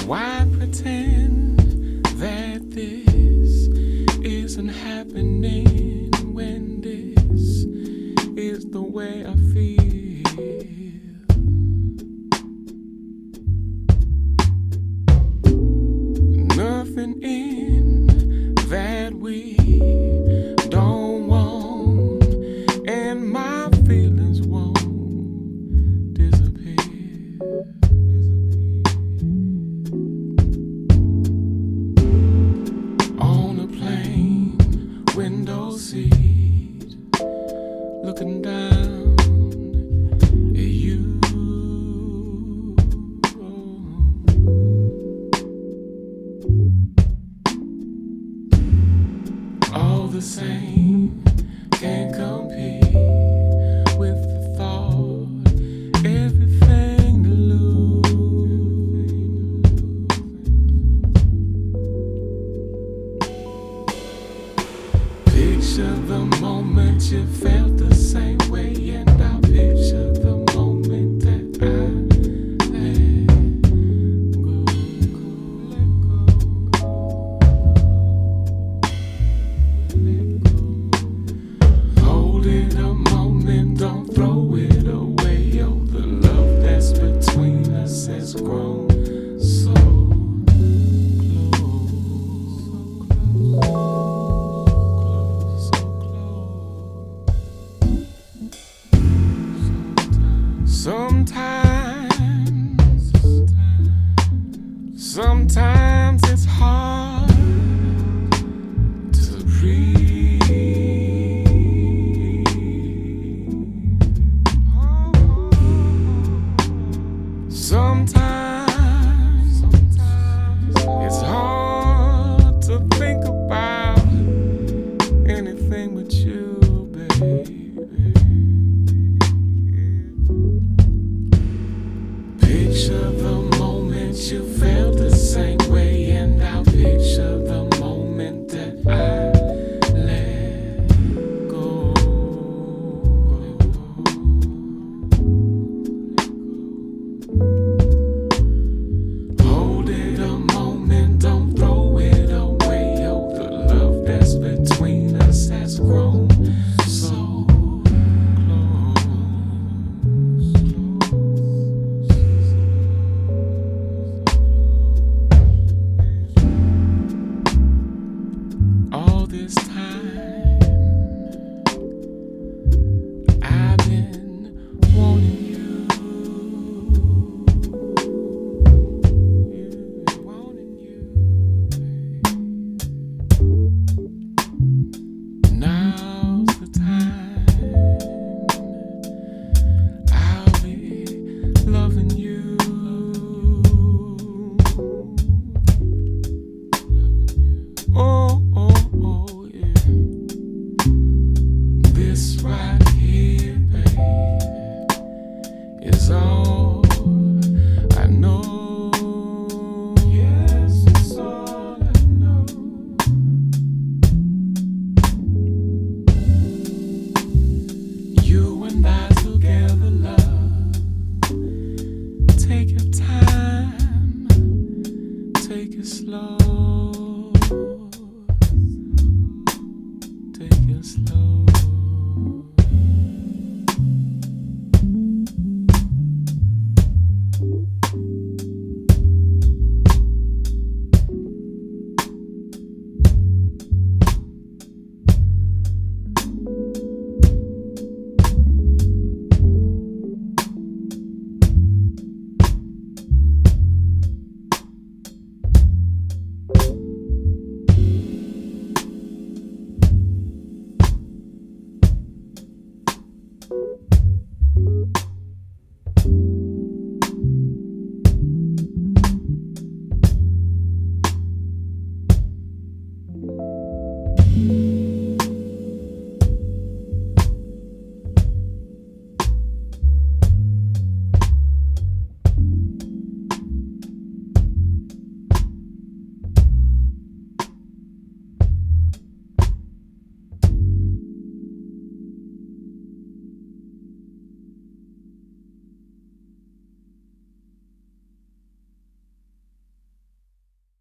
Why pretend that this isn't happening when this is the way I feel? Nothing in that we don't want, and my feelings won't disappear. On a plane window seat, looking down at you. All the same, can't compete with the thought, everything to lose. Picture the moment you felt the same way, and I picture the moment that I let go. Hold it a moment, don't throw it away. Oh, the love that's between us has grown so close, so close. Sometimes it's hard to breathe. Sometimes it's hard to think about anything but you, baby. Picture the moment you felt the same way, and I'll picture the moment that I let go. Hold it a moment, don't throw it away. Oh, the love that's between us has grown so all this time I've been wanting you, wanting you. Now's the time I'll be loving you. Oh, yeah. This right here, baby, is all I know. Yes, it's all I know. You and I